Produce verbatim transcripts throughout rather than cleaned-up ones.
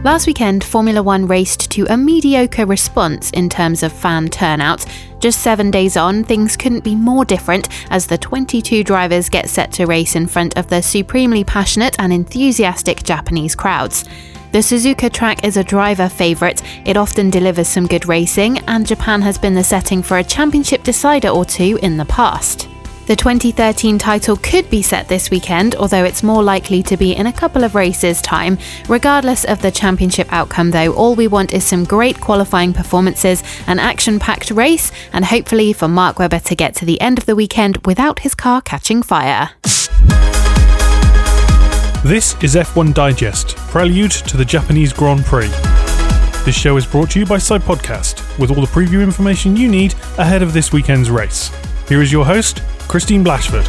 Last weekend, Formula One raced to a mediocre response in terms of fan turnout. Just seven days on, things couldn't be more different as the twenty-two drivers get set to race in front of the supremely passionate and enthusiastic Japanese crowds. The Suzuka track is a driver favourite, it often delivers some good racing, and Japan has been the setting for a championship decider or two in the past. The twenty thirteen title could be set this weekend, although it's more likely to be in a couple of races' time. Regardless of the championship outcome though, all we want is some great qualifying performances, an action-packed race, and hopefully for Mark Webber to get to the end of the weekend without his car catching fire. This is F one Digest, prelude to the Japanese Grand Prix. This show is brought to you by Side Podcast, with all the preview information you need ahead of this weekend's race. Here is your host, Christine Blashford.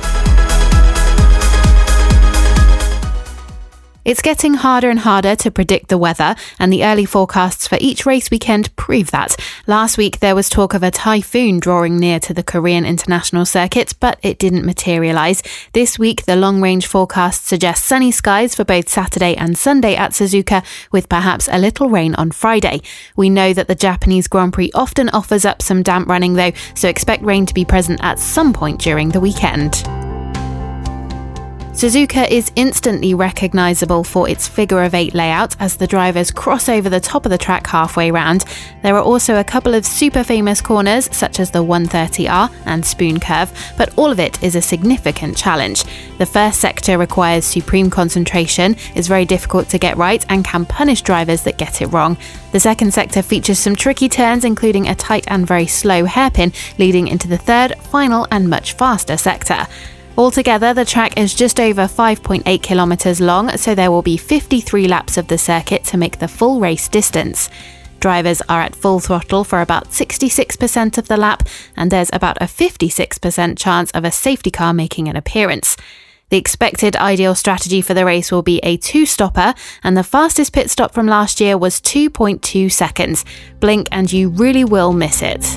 It's getting harder and harder to predict the weather, and the early forecasts for each race weekend prove that. Last week there was talk of a typhoon drawing near to the Korean International Circuit, but it didn't materialise. This week the long-range forecast suggests sunny skies for both Saturday and Sunday at Suzuka, with perhaps a little rain on Friday. We know that the Japanese Grand Prix often offers up some damp running though, so expect rain to be present at some point during the weekend. Suzuka is instantly recognisable for its figure-of-eight layout as the drivers cross over the top of the track halfway round. There are also a couple of super famous corners such as the one thirty R and Spoon Curve, but all of it is a significant challenge. The first sector requires supreme concentration, is very difficult to get right and can punish drivers that get it wrong. The second sector features some tricky turns, including a tight and very slow hairpin leading into the third, final and much faster sector. Altogether, the track is just over five point eight kilometres long, so there will be fifty-three laps of the circuit to make the full race distance. Drivers are at full throttle for about sixty-six percent of the lap, and there's about a fifty-six percent chance of a safety car making an appearance. The expected ideal strategy for the race will be a two-stopper, and the fastest pit stop from last year was two point two seconds. Blink and you really will miss it.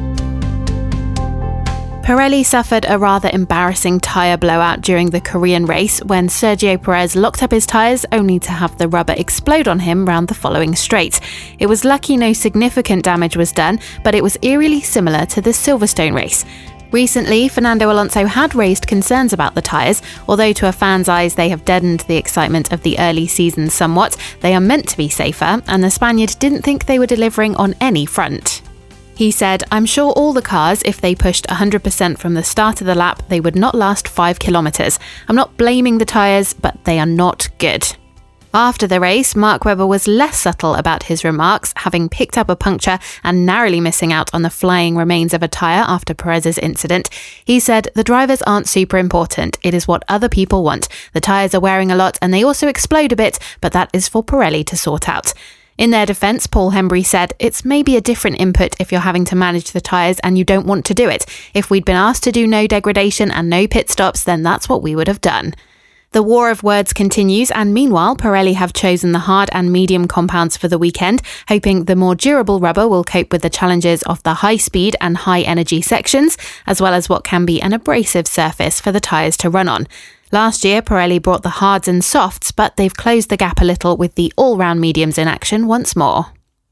Pirelli suffered a rather embarrassing tyre blowout during the Korean race when Sergio Perez locked up his tyres only to have the rubber explode on him round the following straight. It was lucky no significant damage was done, but it was eerily similar to the Silverstone race. Recently, Fernando Alonso had raised concerns about the tyres, although to a fan's eyes they have deadened the excitement of the early season somewhat. They are meant to be safer, and the Spaniard didn't think they were delivering on any front. He said, "I'm sure all the cars, if they pushed one hundred percent from the start of the lap, they would not last five kilometres. I'm not blaming the tyres, but they are not good." After the race, Mark Webber was less subtle about his remarks, having picked up a puncture and narrowly missing out on the flying remains of a tyre after Perez's incident. He said, "The drivers aren't super important. It is what other people want. The tyres are wearing a lot and they also explode a bit, but that is for Pirelli to sort out." In their defence, Paul Hembry said, "It's maybe a different input if you're having to manage the tyres and you don't want to do it. If we'd been asked to do no degradation and no pit stops, then that's what we would have done." The war of words continues, and meanwhile, Pirelli have chosen the hard and medium compounds for the weekend, hoping the more durable rubber will cope with the challenges of the high-speed and high-energy sections, as well as what can be an abrasive surface for the tyres to run on. Last year, Pirelli brought the hards and softs, but they've closed the gap a little with the all-round mediums in action once more.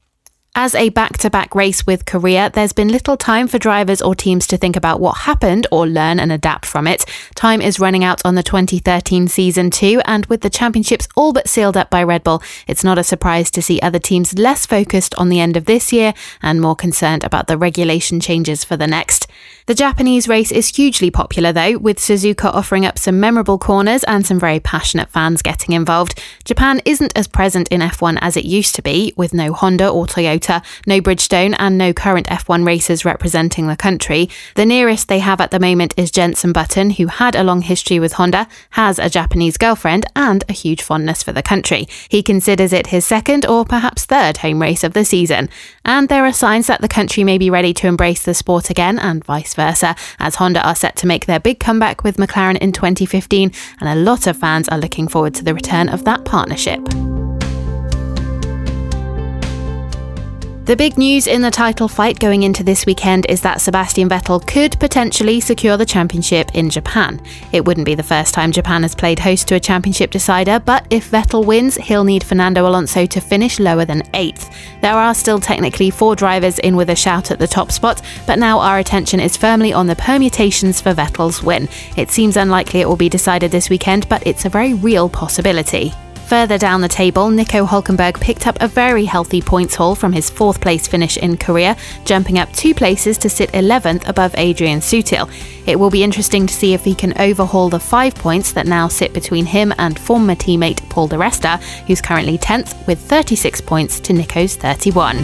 As a back-to-back race with Korea, there's been little time for drivers or teams to think about what happened or learn and adapt from it. Time is running out on the twenty thirteen season too, and with the championships all but sealed up by Red Bull, it's not a surprise to see other teams less focused on the end of this year and more concerned about the regulation changes for the next. The Japanese race is hugely popular though, with Suzuka offering up some memorable corners and some very passionate fans getting involved. Japan isn't as present in F one as it used to be, with no Honda or Toyota, no Bridgestone and no current F one racers representing the country. The nearest they have at the moment is Jenson Button, who had a long history with Honda, has a Japanese girlfriend and a huge fondness for the country. He considers it his second or perhaps third home race of the season. And there are signs that the country may be ready to embrace the sport again and vice versa, as Honda are set to make their big comeback with McLaren in twenty fifteen, and a lot of fans are looking forward to the return of that partnership. The big news in the title fight going into this weekend is that Sebastian Vettel could potentially secure the championship in Japan. It wouldn't be the first time Japan has played host to a championship decider, but if Vettel wins, he'll need Fernando Alonso to finish lower than eighth. There are still technically four drivers in with a shout at the top spot, but now our attention is firmly on the permutations for Vettel's win. It seems unlikely it will be decided this weekend, but it's a very real possibility. Further down the table, Nico Hülkenberg picked up a very healthy points haul from his fourth place finish in Korea, jumping up two places to sit eleventh above Adrian Sutil. It will be interesting to see if he can overhaul the five points that now sit between him and former teammate Paul di Resta, who's currently tenth with thirty-six points to Nico's thirty-one.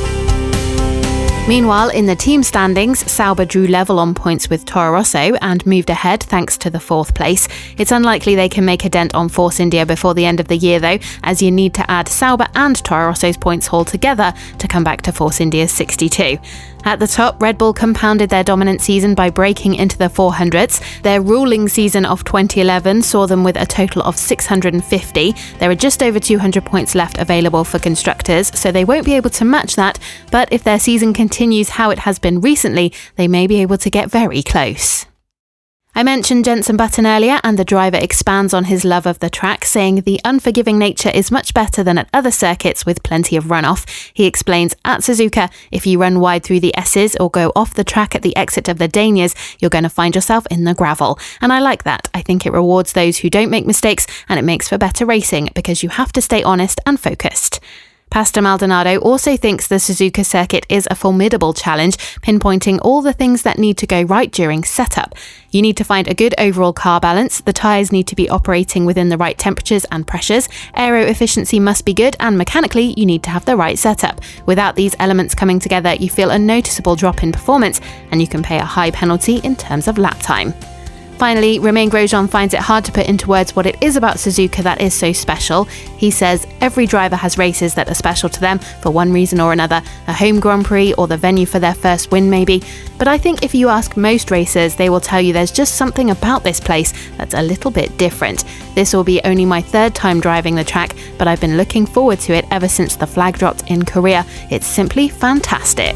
Meanwhile, in the team standings, Sauber drew level on points with Toro Rosso and moved ahead thanks to the fourth place. It's unlikely they can make a dent on Force India before the end of the year though, as you need to add Sauber and Toro Rosso's points haul together to come back to Force India's sixty-two. At the top, Red Bull compounded their dominant season by breaking into the four hundreds. Their ruling season of twenty eleven saw them with a total of six hundred fifty. There are just over two hundred points left available for constructors, so they won't be able to match that, but if their season continues how it has been recently, they may be able to get very close. I mentioned Jenson Button earlier, and the driver expands on his love of the track, saying the unforgiving nature is much better than at other circuits with plenty of runoff. He explains, at Suzuka, if you run wide through the S's or go off the track at the exit of the Danias, you're going to find yourself in the gravel. And I like that. I think it rewards those who don't make mistakes, and it makes for better racing because you have to stay honest and focused. Pastor Maldonado also thinks the Suzuka circuit is a formidable challenge, pinpointing all the things that need to go right during setup. You need to find a good overall car balance, the tyres need to be operating within the right temperatures and pressures, aero efficiency must be good, and mechanically you need to have the right setup. Without these elements coming together, you feel a noticeable drop in performance, and you can pay a high penalty in terms of lap time. Finally, Romain Grosjean finds it hard to put into words what it is about Suzuka that is so special. He says every driver has races that are special to them for one reason or another, a home Grand Prix or the venue for their first win maybe. But I think if you ask most racers, they will tell you there's just something about this place that's a little bit different. This will be only my third time driving the track, but I've been looking forward to it ever since the flag dropped in Korea. It's simply fantastic.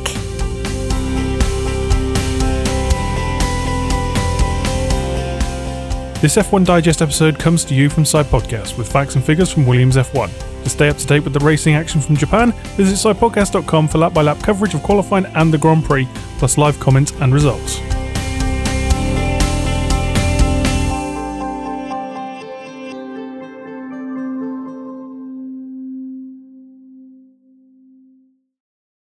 This F one Digest episode comes to you from Side Podcast with facts and figures from Williams F one. To stay up to date with the racing action from Japan, visit side podcast dot com for lap-by-lap coverage of qualifying and the Grand Prix, plus live comments and results.